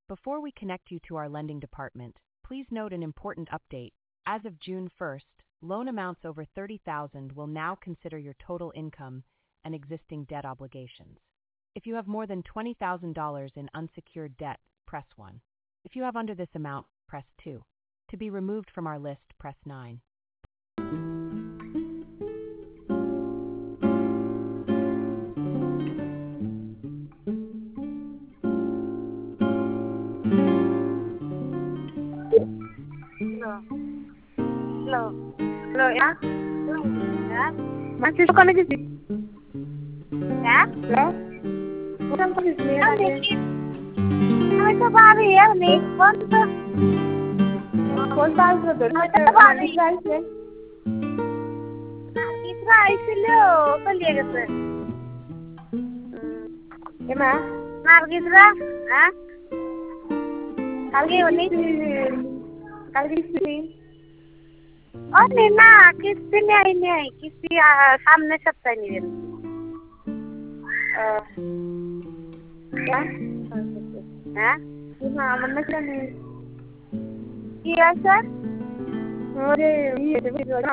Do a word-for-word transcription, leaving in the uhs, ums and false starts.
Before we connect you to our lending department, please note an important update. As of June first, loan amounts over thirty thousand dollars will now consider your total income and existing debt obligations. If you have more than twenty thousand dollars in unsecured debt, press one. If you have under this amount, press two. To be removed from our list, press nine. Hello. Hello. Hello, ya? Ya? Masih suka lagi sih? Ya? Hello? Bukan posisi ya tadi. Kami coba hari ya, nih. Konto. Konto aja dulu. Coba hari. Israel silo, kalian kata. Gimana? Nargisra? Hah? Kali ini? Kali ini? Oh, Nina, किसी ने आई नहीं आई, किसी सामने सबसे नहीं है। क्या? हाँ? हाँ, मन्ना क्या नहीं? क्या सर? अरे ये तो